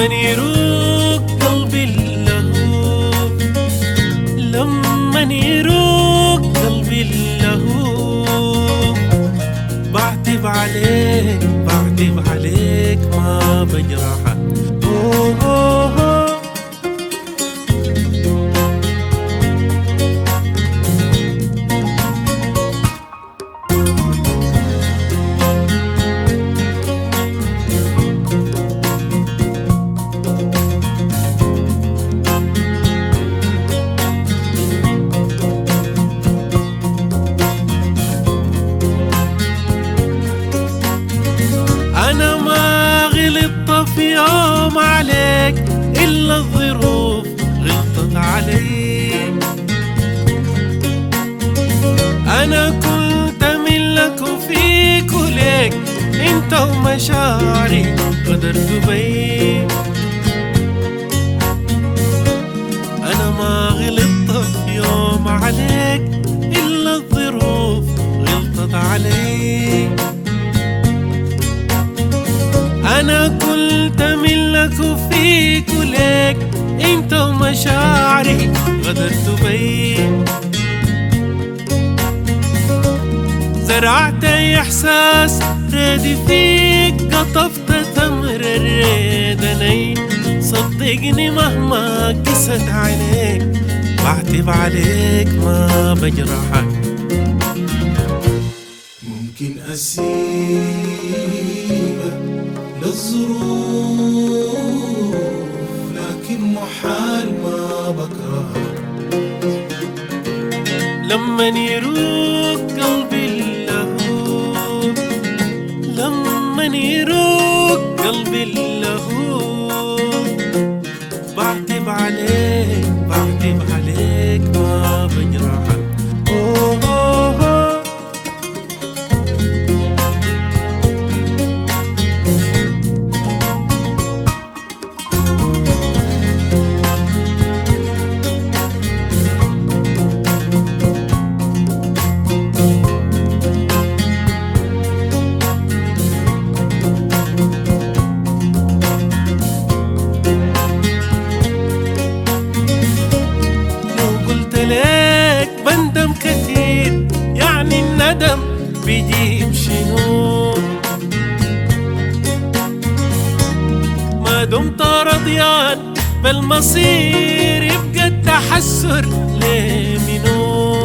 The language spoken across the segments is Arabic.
لمن يروق قلبي اللهوب، لمن يروق قلبي اللهوب، بعتب عليك بعتب عليك ما بجرحك. أنا ما غلطت في يوم عليك إلا الظروف غلطت عليك. أنا كنت منك وفيك وليك، انت ومشاعري غدرت بيك. أنا ما غلطت في يوم عليك إلا الظروف غلطت عليك. أنا كنت منك وفيك وليك، انت ومشاعري غدرت بيك. زرعت إحساس رادي فيك، قطفت تمر الريدني. صدقني مهما قست عينيك، بعتب عليك ما بجرحك. ممكن أسيبك للظروف، لكن محال ما بكرهك. لمن يروق قلبي اللهوب، لمن يروق قلبي اللهوب، بعتب عليك بعتب عليك ما بجرحك. ليك بندم كثير، يعني الندم بيجيب شنو؟ ما دمت رضيان بالمصير يبقى التحسر ليه منو؟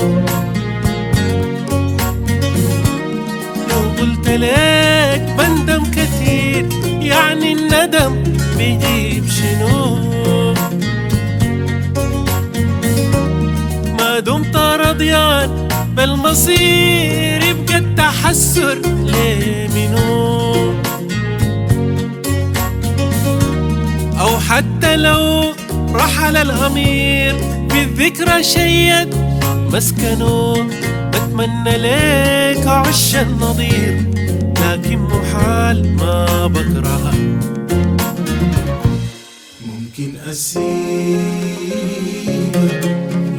لو قلت ليك بندم كثير، يعني الندم بيجيب شنو؟ ما دمت رضيان بالمصير يبقى التحسر ليه منو؟ أو حتى لو رحل الأمير بالذكرى شيد مسكنه، بتمنى ليك عش النظير، لكن محال ما بكرهك. ممكن أسيبك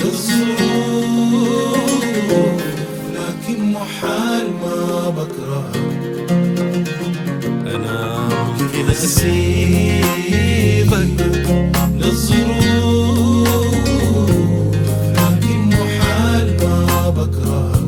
للظروف، لكن محال ما بكرهك. أنا ممكن أسيبك للظروف، لكن محال ما بكرهك.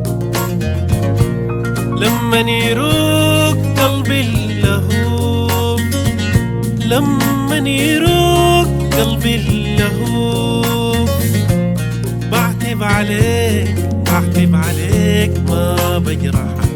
لمن يروق قلبي اللهوب، لمن يروق قلبي اللهوب، بعتب عليك بعتب عليك ما بجرحك.